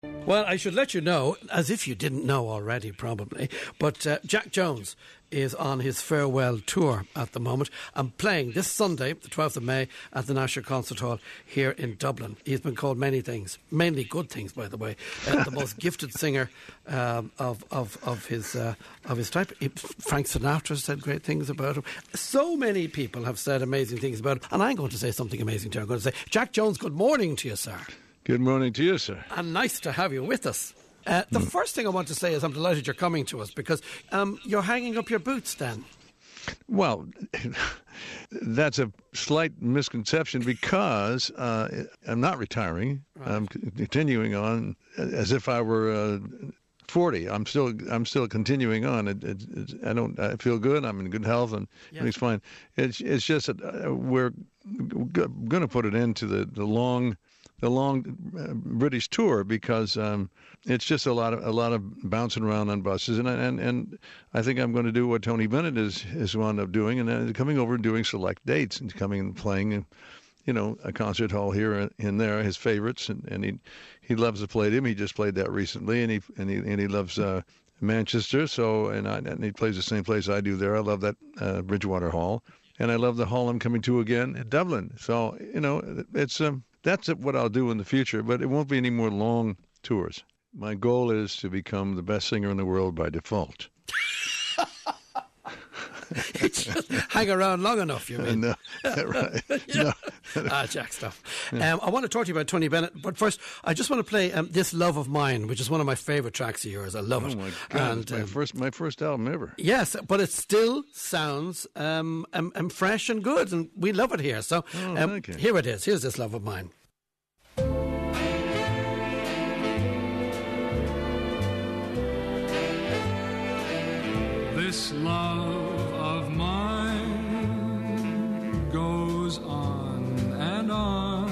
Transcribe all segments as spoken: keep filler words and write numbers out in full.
Well, I should let you know, as if you didn't know already probably, but uh, Jack Jones is on his farewell tour at the moment and playing this Sunday, the twelfth of May, at the National Concert Hall here in Dublin. He's been called many things, mainly good things, by the way. Uh, the most gifted singer um, of, of, of, his, uh, of his type. Frank Sinatra said great things about him. So many people have said amazing things about him, and I'm going to say something amazing to you. I'm going to say, Jack Jones, good morning to you, sir. Good morning to you, sir. And nice to have you with us. Uh, the mm. first thing I want to say is I'm delighted you're coming to us because um, you're hanging up your boots, Dan. Well, that's a slight misconception because uh, I'm not retiring. Right. I'm continuing on as if I were uh, forty. I'm still I'm still continuing on. It, it, it, I don't. I feel good. I'm in good health, and yeah. everything's fine. It's it's just that uh, we're going to put it into the the long. the long uh, British tour because um, it's just a lot of a lot of bouncing around on buses, and and and I think I'm going to do what Tony Bennett is is wound up doing, and uh, coming over and doing select dates and coming and playing, you know, a concert hall here and there, his favorites, and, and he he loves to play them. He just played that recently, and he and he and he loves uh, Manchester. So and I, and he plays the same place I do there. I love that uh, Bridgewater Hall, and I love the hall I'm coming to again in Dublin. So you know, it's um. That's what I'll do in the future, but it won't be any more long tours. My goal is to become the best singer in the world by default. Just hang around long enough, you mean? No, right. No. Ah, Jack stuff. Um, I want to talk to you about Tony Bennett, but first, I just want to play um, This Love of Mine, which is one of my favourite tracks of yours. I love oh it. Oh, my God. And, it's my, um, first, my first album ever. Yes, but it still sounds um, um, um, fresh and good, and we love it here. So oh, um, thank you. Here it is. Here's This Love of Mine. This love of mine goes on and on,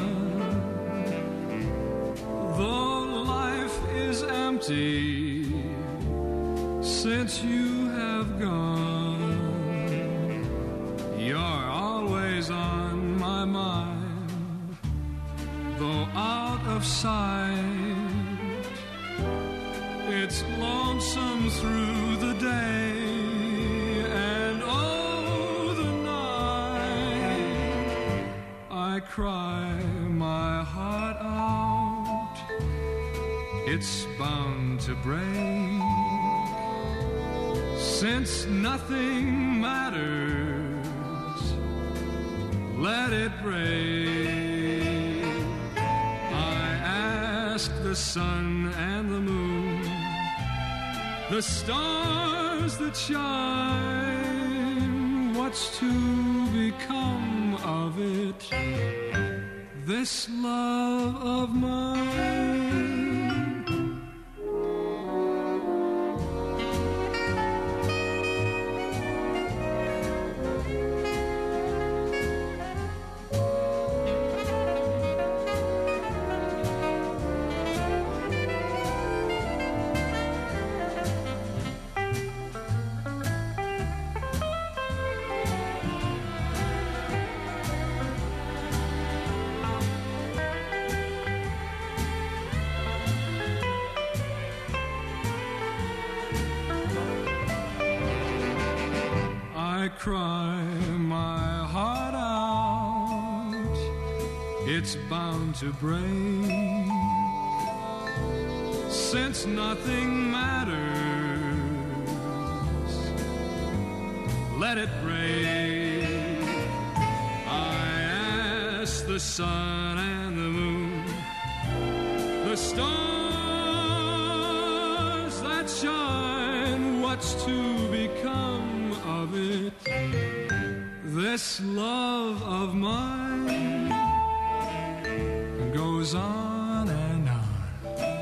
though life is empty since you have gone. You're always on my mind, though out of sight. It's lonesome through the day, and oh, the night I cry my heart out. It's bound to break, since nothing matters. Let it break. I ask the sun and the moon, the stars that shine, what's to become of it, this love of mine? I cry my heart out, it's bound to break, since nothing matters. Let it break. I ask the sun and the moon, the stars that shine, what's to become of it, this love of mine goes on and on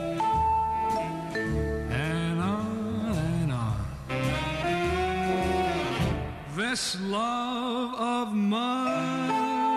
and on and on. This love of mine.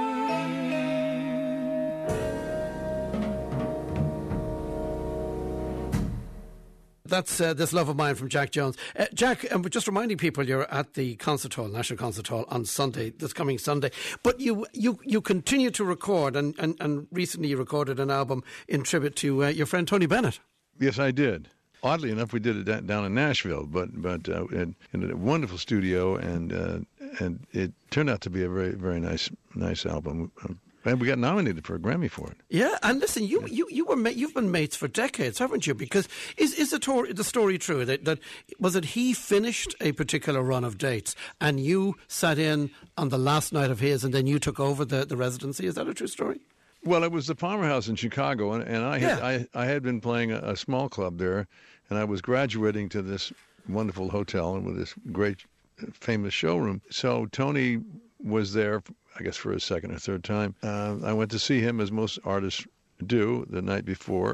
That's uh, This Love of Mine from Jack Jones. Uh, Jack, um, just reminding people, you're at the Concert Hall, National Concert Hall, on Sunday, this coming Sunday. But you you, you continue to record, and, and, and recently you recorded an album in tribute to uh, your friend Tony Bennett. Yes, I did. Oddly enough, we did it da- down in Nashville, but but uh, in, in a wonderful studio, and uh, and it turned out to be a very very nice nice album. And we got nominated for a Grammy for it. Yeah, and listen, you you you were ma- you've been mates for decades, haven't you? Because is is the, tor- the story true that that was it he finished a particular run of dates and you sat in on the last night of his, and then you took over the, the residency? Is that a true story? Well, it was the Palmer House in Chicago, and, and I had Yeah. I, I had been playing a, a small club there, and I was graduating to this wonderful hotel and with this great famous showroom. So Tony was there, I guess, for a second or third time. Uh, I went to see him, as most artists do, the night before,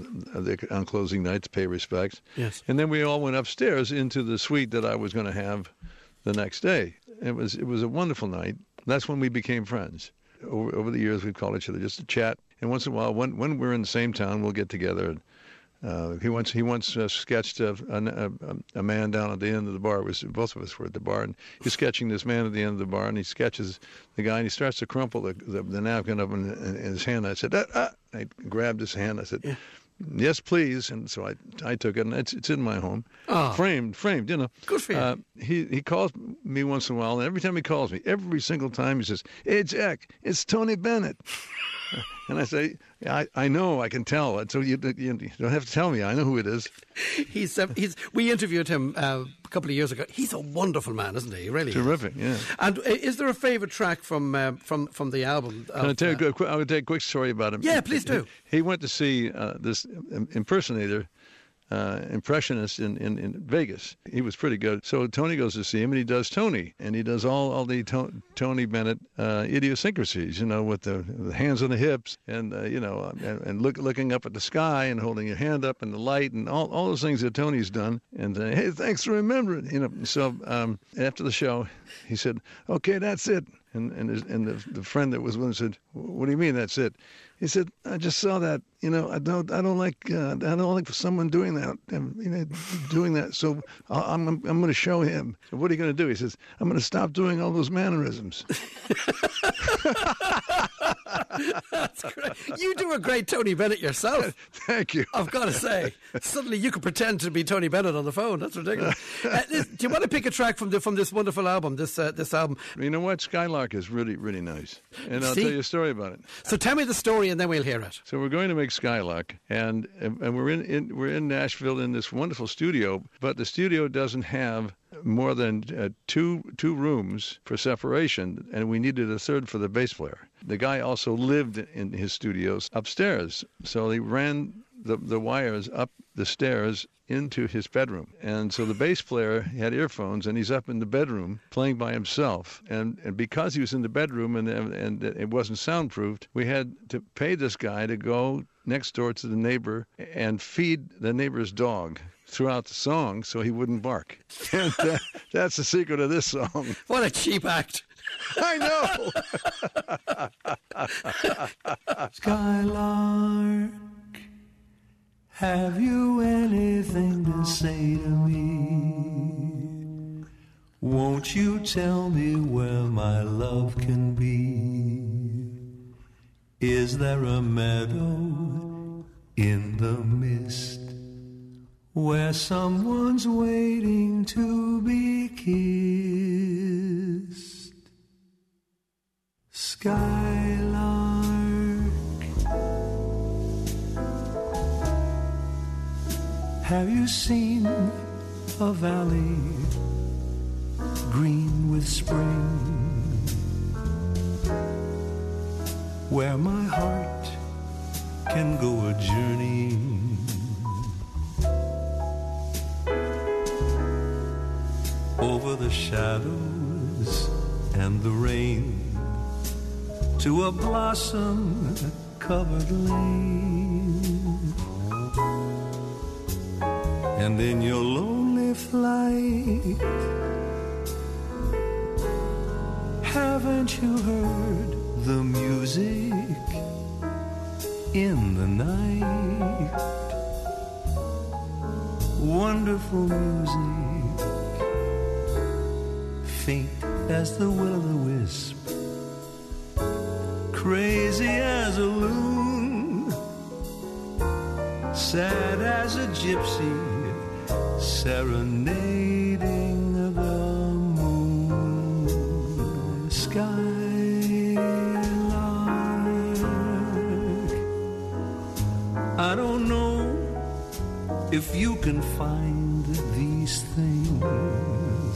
on closing night, to pay respects. Yes. And then we all went upstairs into the suite that I was going to have the next day. It was it was a wonderful night. That's when we became friends. Over, over the years, we'd call each other just to chat. And once in a while, when when we're in the same town, we'll get together. And, Uh, he once he once uh, sketched a, a, a man down at the end of the bar. It was both of us were at the bar, and he's sketching this man at the end of the bar, and he sketches the guy, and he starts to crumple the the, the napkin up in, in, in his hand. I said, ah, ah. I grabbed his hand. I said, yeah. Yes, please. And so I I took it, and it's it's in my home, oh. framed, framed. You know, good for you. Uh, he he calls me once in a while, and every time he calls me, every single time he says, "Hey Jack, it's Tony Bennett." And I say, I, I know, I can tell. So you, you don't have to tell me. I know who it is. He's uh, he's. We interviewed him uh, a couple of years ago. He's a wonderful man, isn't he? Really terrific. Is. Yeah. And uh, is there a favourite track from uh, from from the album? Can of, I tell you? Uh, A quick, I would tell you a quick story about him. Yeah, please do. He, he went to see uh, this impersonator. Uh, impressionist in, in, in Vegas. He was pretty good. So Tony goes to see him, and he does Tony, and he does all, all the to- Tony Bennett uh, idiosyncrasies, you know, with the, the hands on the hips, and uh, you know, and, and look, looking up at the sky, and holding your hand up in the light, and all, all those things that Tony's done. And uh, hey, thanks for remembering, you know. So um, after the show, he said, "Okay, that's it." And and his, and the, the friend that was with him said, "What do you mean that's it?" He said, "I just saw that. You know, I don't I don't like uh, I don't like someone doing that. Um, you know, doing that. So I'm I'm, I'm going to show him." So what are you going to do? He says, "I'm going to stop doing all those mannerisms." That's great. You do a great Tony Bennett yourself. Thank you. I've got to say, suddenly you could pretend to be Tony Bennett on the phone. That's ridiculous. Uh, this, do you want to pick a track from the, from this wonderful album? This uh, this album. You know what? Skylark is really really nice, and I'll See? tell you a story about it. So tell me the story, and then we'll hear it. So we're going to make Skylark, and and we're in, in we're in Nashville in this wonderful studio, but the studio doesn't have more than uh, two two rooms for separation, and we needed a third for the bass player. The guy also lived in his studios upstairs, so he ran the the wires up the stairs into his bedroom. And so the bass player had earphones, and he's up in the bedroom playing by himself. And, and because he was in the bedroom and, and it wasn't soundproofed, we had to pay this guy to go next door to the neighbor and feed the neighbor's dog throughout the song so he wouldn't bark. And that, that's the secret of this song. What a cheap act. I know. Skylark, have you anything to say to me? Won't you tell me where my love can be? Is there a meadow in the mist where someone's waiting to be kissed? Skylark, have you seen a valley green with spring, where my heart can go a journeying over the shadows and the rain to a blossom-covered lane? And in your lonely flight, haven't you heard the music in the night? Wonderful music, faint as the will-o'-the-wisp, crazy as a loon, sad as a gypsy serenading the moon. Skylark, I don't know if you can find these things,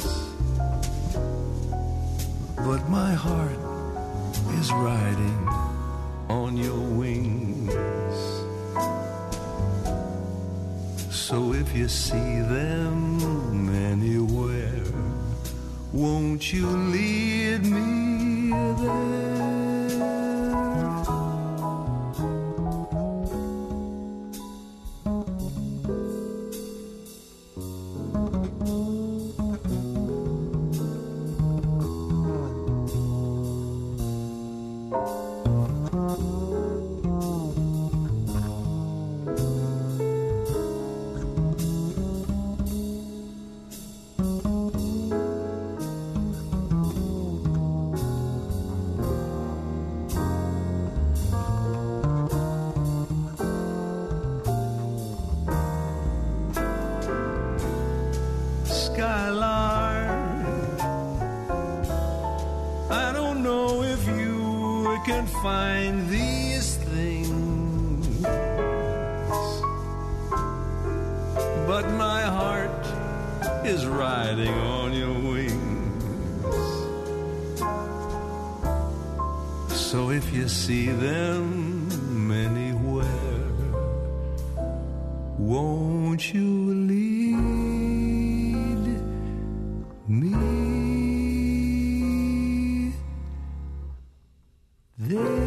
but my heart is riding on your wings. So if you see them anywhere, won't you lead me there? Find these things, but my heart is riding on your wings. So if you see them anywhere, won't you lead me there?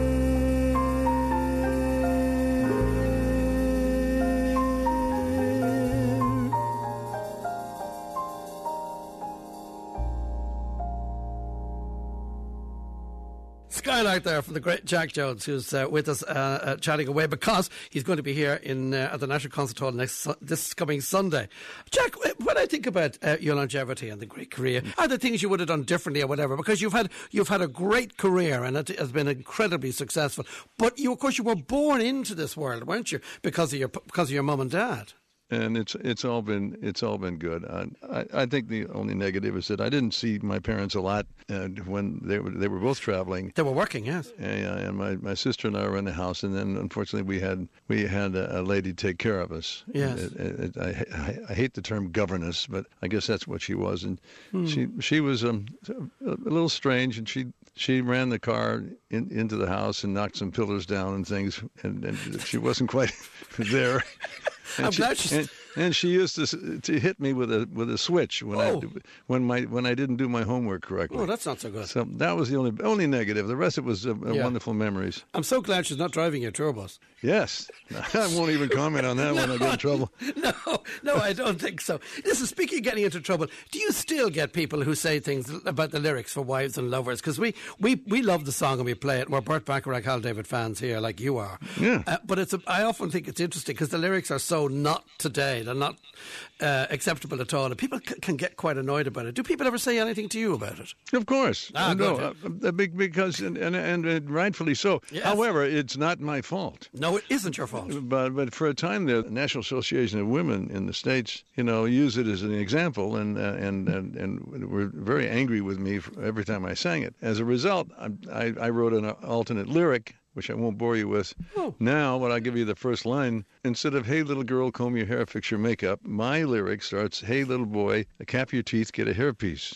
Skylark there from the great Jack Jones, who's uh, with us uh, uh, chatting away because he's going to be here in uh, at the National Concert Hall next su- this coming Sunday. Jack, when I think about uh, your longevity and the great career, are there things you would have done differently or whatever? Because you've had you've had a great career and it has been incredibly successful. But you, of course, you were born into this world, weren't you? Because of your because of your mum and dad. And it's it's all been it's all been good. I, I I think the only negative is that I didn't see my parents a lot uh, when they were they were both traveling. They were working, yes. And, and my, my sister and I were in the house, and then unfortunately we had we had a, a lady take care of us. Yes. It, it, it, I, I I hate the term governess, but I guess that's what she was. And hmm. she she was um, a little strange, and she she ran the car in, into the house and knocked some pillars down and things, and, and she wasn't quite there. And I'm she, glad she's... and, and she used to to hit me with a with a switch when oh. I when my when I didn't do my homework correctly. Oh, that's not so good. So that was the only only negative. The rest of it was uh, yeah. wonderful memories. I'm so glad she's not driving your tour bus. Yes, I won't even comment on that no, when I get in trouble. No, no, I don't think so. Listen, speaking of getting into trouble, do you still get people who say things about the lyrics for Wives and Lovers? Because we, we, we love the song and we play it. We're Burt Bacharach, Hal David fans here, like you are. Yeah. Uh, but it's a, I often think it's interesting because the lyrics are so not today. They're not uh, acceptable at all. And people c- can get quite annoyed about it. Do people ever say anything to you about it? Of course. Ah, no, good, uh, because, and, and, and rightfully so. Yes. However, it's not my fault. No, it isn't your fault. But but for a time there, the National Association of Women in the States, you know, use it as an example, and uh, and, and and were very angry with me for every time I sang it. As a result, I, I, I wrote an alternate lyric, which I won't bore you with. Oh. Now, but I'll give you the first line. Instead of, hey, little girl, comb your hair, fix your makeup, my lyric starts, hey, little boy, cap your teeth, get a hairpiece.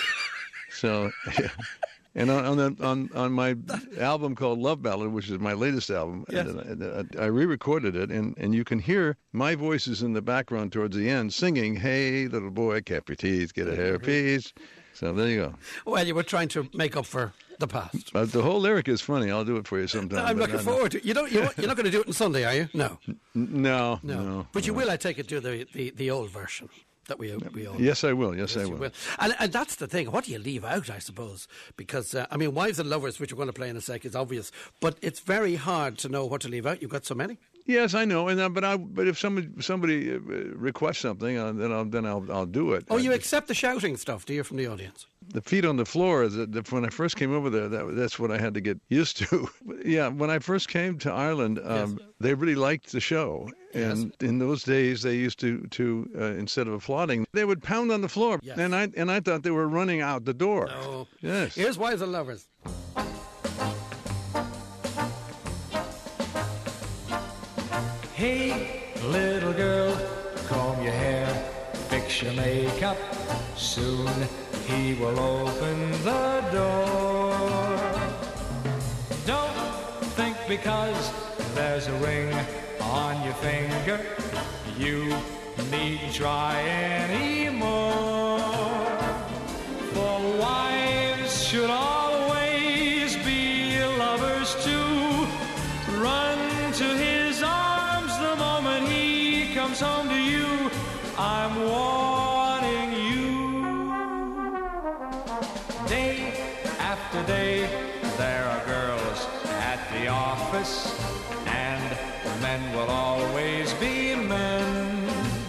So... Yeah. And on on, the, on on my album called Love Ballad, which is my latest album, yes. I, I re-recorded it, and, and you can hear my voices in the background towards the end singing, hey, little boy, cap your teeth, get a hairpiece. So there you go. Well, you were trying to make up for the past. But the whole lyric is funny. I'll do it for you sometime. I'm looking forward to it. You don't, you won't, you're not going to do it on Sunday, are you? No. No. No. no but you no. will, I take it, do the, the, the old version. That we we own. Yes, I will. Yes, yes I will. will. And, and that's the thing. What do you leave out, I suppose? Because, uh, I mean, Wives and Lovers, which we're going to play in a sec, is obvious. But it's very hard to know what to leave out. You've got so many. Yes, I know, and uh, but I but if somebody somebody uh, requests something, uh, then I'll then I'll I'll do it. Oh, you I, accept the shouting stuff, do you, from the audience? The feet on the floor is that when I first came over there. That, that's what I had to get used to. Yeah, when I first came to Ireland, um, yes. they really liked the show, and yes. in those days they used to to uh, instead of applauding, they would pound on the floor, yes. and I and I thought they were running out the door. No. Yes. Here's Wives and Lovers. Hey, little girl, comb your hair, fix your makeup. Soon he will open the door. Don't think because there's a ring on your finger, you needn't try anymore. For wives should always be lovers too. Run to his arms the moment he comes home to you. I'm warning you. Day after day, there are girls at the office, and men will always be men.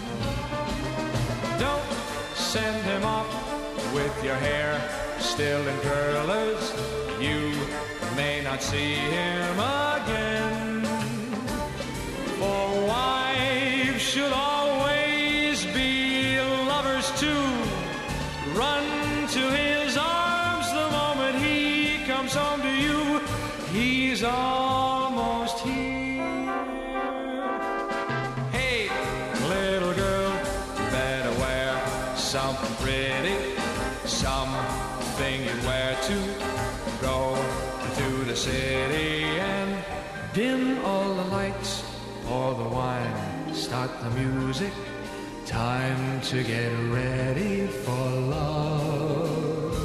Don't send him off with your hair still in curlers. You may not see him again. For wives should always be lovers too. Run to his arms the moment he comes home to you. He's almost here. Hey, little girl, better wear something pretty, something you wear to go to the city and dim all the lights, pour the wine, start the music. Time to get ready for love.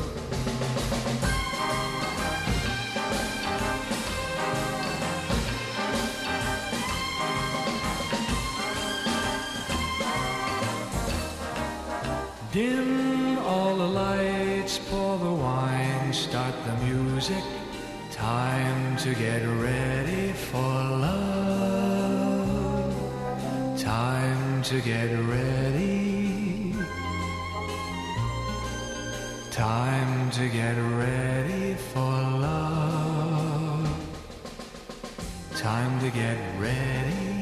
Dim all the lights, pour the wine, start the music. Time to get ready for love. Time to get ready. Time to get ready for love. Time to get ready.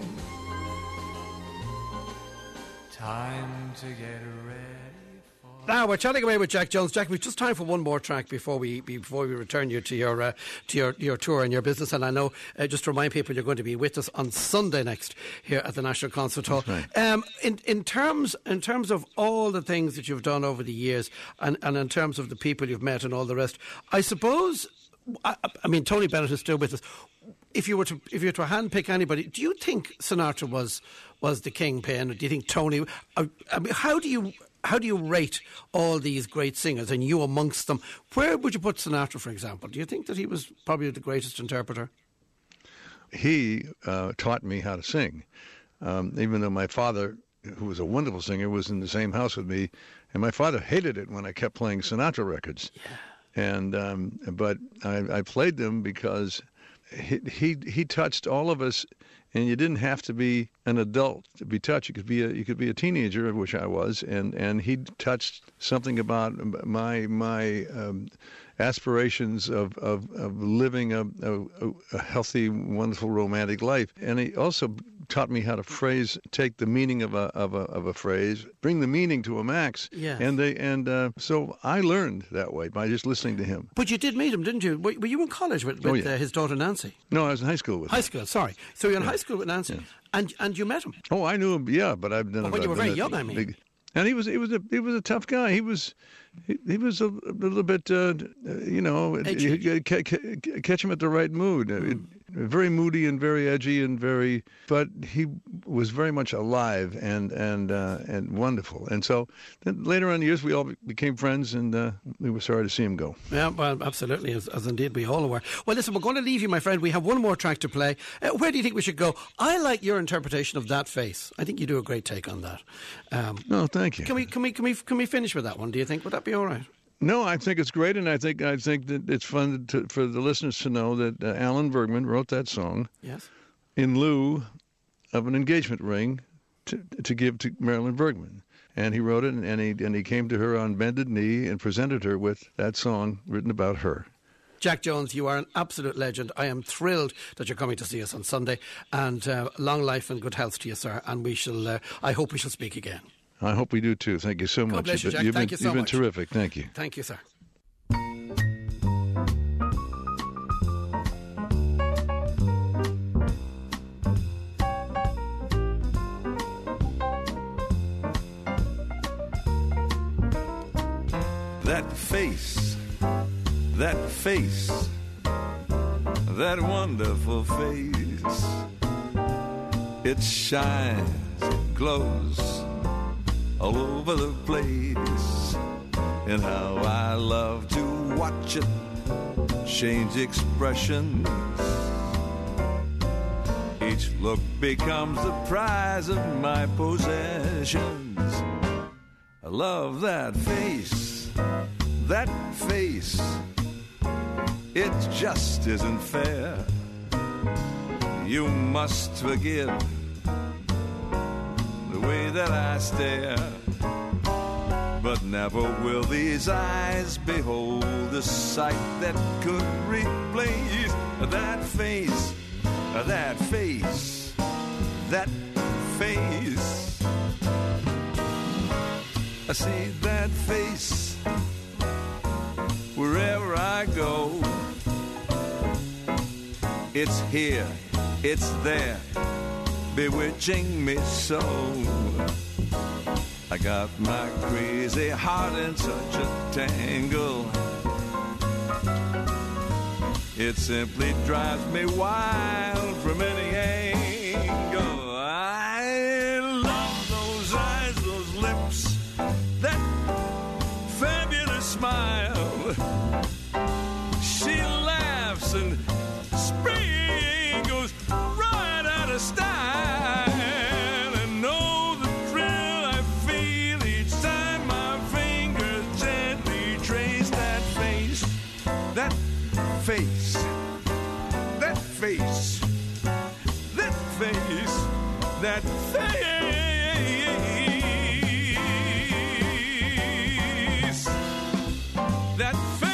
Time to get ready. Now we're chatting away with Jack Jones. Jack, we've just time for one more track before we before we return you to your uh, to your, your tour and your business. And I know, uh, just to remind people, you're going to be with us on Sunday next here at the National Concert Hall. Right. Um, in in terms in terms of all the things that you've done over the years, and, and in terms of the people you've met and all the rest, I suppose. I, I mean, Tony Bennett is still with us. If you were to if you were to handpick anybody, do you think Sinatra was was the kingpin? Or do you think Tony? I, I mean, how do you? How do you rate all these great singers, and you amongst them? Where would you put Sinatra, for example? Do you think that he was probably the greatest interpreter? He uh, taught me how to sing, um, even though my father, who was a wonderful singer, was in the same house with me, and my father hated it when I kept playing Sinatra records. Yeah. And um, but I, I played them because he, he he touched all of us. And you didn't have to be an adult to be touched. You could be a you could be a teenager, which I was, and, and he touched something about my my um, aspirations of, of, of living a, a, a healthy, wonderful, romantic life. And he also taught me how to phrase, take the meaning of a of a of a phrase, bring the meaning to a max. Yes. And they and uh, so I learned that way by just listening to him. But you did meet him, didn't you? Were, were you in college with, with oh, yeah. uh, his daughter Nancy? No, I was in high school with high him. school. Sorry, so you're in yeah. high school with Nancy, yeah. and and you met him. Oh, I knew him. Yeah, but I've done. Well, when you were very young, a, I mean. Big, and he was he was a he was a tough guy. He was he, he was a, a little bit uh, you know you, you catch him at the right mood. Mm. It, very moody and very edgy and very, but he was very much alive and and uh, and wonderful. And so then later on in the years, we all became friends, and uh, we were sorry to see him go. Yeah, well, absolutely, as, as indeed we all were. Well, listen, we're going to leave you, my friend. We have one more track to play. Uh, where do you think we should go? I like your interpretation of That Face. I think you do a great take on that. Um, no, thank you. Can we can we can we can we finish with that one? Do you think would that be all right? No, I think it's great, and I think I think that it's fun to, for the listeners to know that uh, Alan Bergman wrote that song. Yes. in lieu of an engagement ring to, to give to Marilyn Bergman. And he wrote it, and he, and he came to her on bended knee and presented her with that song written about her. Jack Jones, you are an absolute legend. I am thrilled that you're coming to see us on Sunday, and uh, long life and good health to you, sir. And we shall. Uh, I hope we shall speak again. I hope we do too. Thank you so much. God bless you, Jack. You've Thank been, you so you've been much. terrific. Thank you. Thank you, sir. That face, that face, that wonderful face. It shines, it glows all over the place. And how I love to watch it change expressions. Each look becomes the prize of my possessions. I love that face, that face. It just isn't fair. You must forgive the way that I stare. But never will these eyes behold the sight that could replace that face, that face, that face. I see that face wherever I go. It's here, it's there, bewitching me so. I got my crazy heart in such a tangle. It simply drives me wild from any angle. I love those eyes, those lips, that fabulous smile. She laughs and spring goes right out of style. And know the thrill I feel each time my fingers gently trace that face, that face, that face, that face, that face, that face.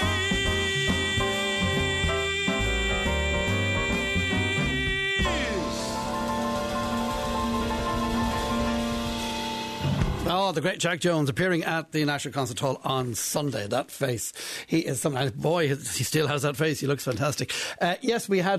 Oh, the great Jack Jones appearing at the National Concert Hall on Sunday. That face, he is some boy. He still has that face. He looks fantastic. Uh, yes, we had.